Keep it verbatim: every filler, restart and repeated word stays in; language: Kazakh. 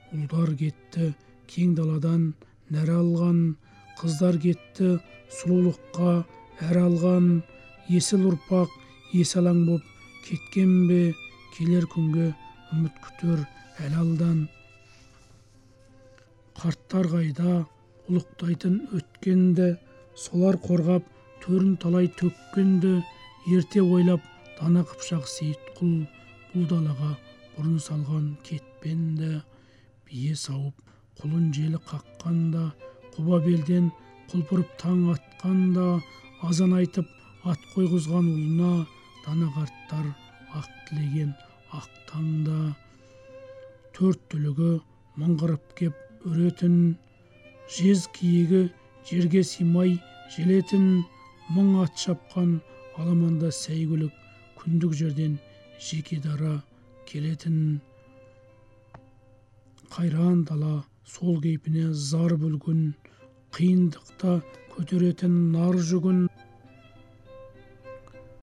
Ұлдар кетті кең даладан нәр алған, қыздар кетті сұлулыққа әр алған. Есіл ұрпақ есалаң боп кеткен бе, келер күнге үміт күтер әл алдан. Қарттар қайда ұлықтайтын өткенді, солар қорғап төрін талай төккенді. Ерте ойлап дана қыпшақ Сейітқұл, бұл далаға бұрын салған кетпенді. Бие сауып құлын желі қаққанда, құба белден құлпырып таң атқанда, азан айтып ат қойғызған ұлына, дана қарттар ақ тілеген ақ таңда. Төрт түлігі мыңғырып кеп өретін, жез киігі жерге симай желетін. Мың ат шапқан аламанда сәйгүлік, күндік жерден жеке дара келетін. Қайран дала сол кейпіне зар бүлгін, қиындықта көтеретін нар жүгін.